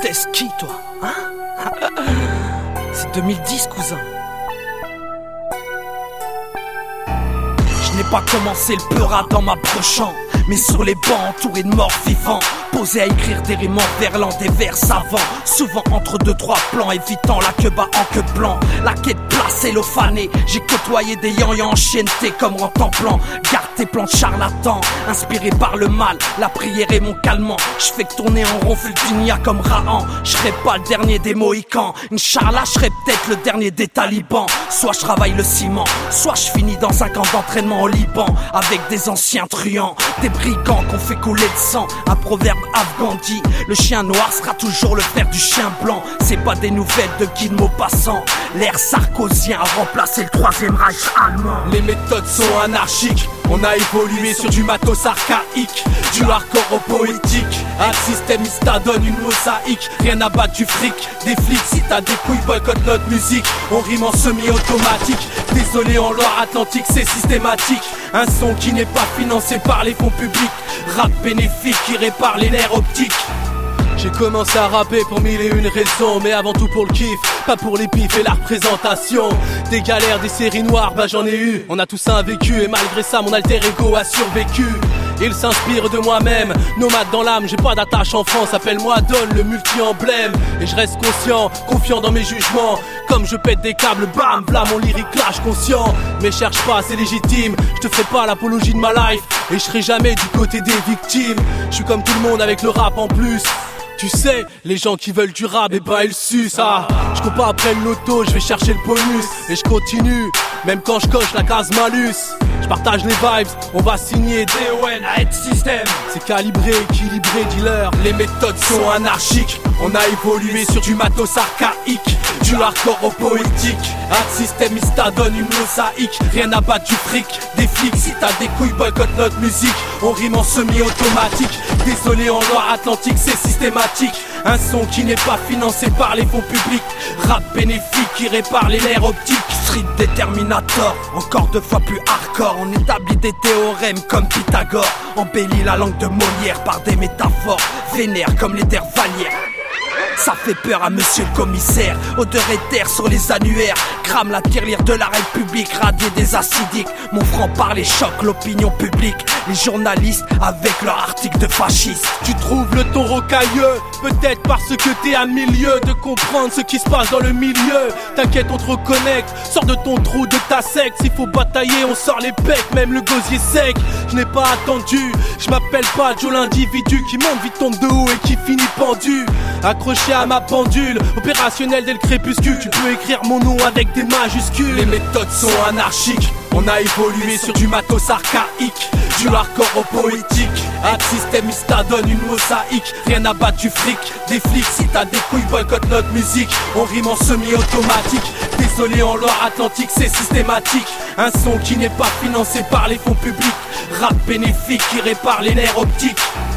Détestes qui, toi, hein? C'est 2010, cousin. Je n'ai pas commencé le peurat en m'approchant, mais sur les bancs entourés de morts vivants, posé à écrire des rimes en verlan, des vers savants, souvent entre deux trois plans, évitant la queue bas en queue blanc. La quête place élophanée, j'ai côtoyé des yans enchantés comme en temps plan. Garde tes plans de charlatan, inspiré par le mal, la prière est mon calmant. Je fais que tourner en rond Fultinia comme Rahan. Je serai pas le dernier des Mohicans, Inch'Allah je serai peut-être le dernier des talibans. Soit je travaille le ciment, soit je finis dans un camp d'entraînement au Liban, avec des anciens truands, des brigands qu'on fait couler de sang. Un proverbe afghan dit: le chien noir sera toujours le frère du chien blanc. C'est pas des nouvelles de Guy de Maupassant. L'ère sarkozien a remplacé le troisième Reich allemand. Les méthodes sont anarchiques, on a évolué sur du matos archaïque, du hardcore au poétique. Un systémiste donne une mosaïque, rien à battre du fric. Des flics, si t'as des couilles, boycott notre musique. On rime en semi-automatique, désolé en Loire-Atlantique, c'est systématique. Un son qui n'est pas financé par les fonds publics, rap bénéfique qui répare les nerfs optiques. J'ai commencé à rapper pour mille et une raisons, mais avant tout pour le kiff, pas pour les bifs et la représentation. Des galères, des séries noires, bah j'en ai eu. On a tous un vécu et malgré ça mon alter ego a survécu. Il s'inspire de moi-même, nomade dans l'âme, j'ai pas d'attache en France. Appelle-moi Don, le multi-emblème. Et je reste conscient, confiant dans mes jugements. Comme je pète des câbles, bam, blam, mon lyrique clash conscient. Mais cherche pas, c'est légitime, je te ferai pas l'apologie de ma life. Et je serai jamais du côté des victimes. Je suis comme tout le monde avec le rap en plus. Tu sais, les gens qui veulent du rap, et bah ils sucent. Je cours pas après le loto, je vais chercher le bonus. Et je continue, même quand je coche la case malus. Je partage les vibes, on va signer DON à Head System. C'est calibré, équilibré, dealer. Les méthodes sont anarchiques, on a évolué sur du matos archaïque, du hardcore au poétique. Un systémiste donne une mosaïque, rien à battre du fric. Des flics, si t'as des couilles, boycott notre musique. On rime en semi-automatique, désolé en Loire-Atlantique, c'est systématique. Un son qui n'est pas financé par les fonds publics, rap bénéfique qui répare les nerfs optiques. Street Determinator, encore deux fois plus hardcore. On établit des théorèmes comme Pythagore, embellit la langue de Molière par des métaphores vénères comme les terres valières. Ça fait peur à monsieur le commissaire, odeur éther sur les annuaires. Crame la tirelire de la République, radier des acidiques. Mon franc-parler choque l'opinion publique, les journalistes avec leur article de fasciste. Tu trouves le ton rocailleux, peut-être parce que t'es à milieu de comprendre ce qui se passe dans le milieu. T'inquiète, on te reconnecte, sors de ton trou, de ta secte. S'il faut batailler, on sort les pecs, même le gosier sec. Je n'ai pas attendu, je m'appelle pas Joe l'individu qui monte vite, tombe de haut et qui finit pendu. Accroché à ma pendule, opérationnel dès le crépuscule. Tu peux écrire mon nom avec des majuscules. Les méthodes sont anarchiques, on a évolué sur du matos archaïque, du hardcore au poétique. Un systémiste donne une mosaïque, rien à battre du fric. Des flics, si t'as des couilles, boycott notre musique. On rime en semi-automatique, désolé en Loire-Atlantique, c'est systématique. Un son qui n'est pas financé par les fonds publics, rap bénéfique qui répare les nerfs optiques.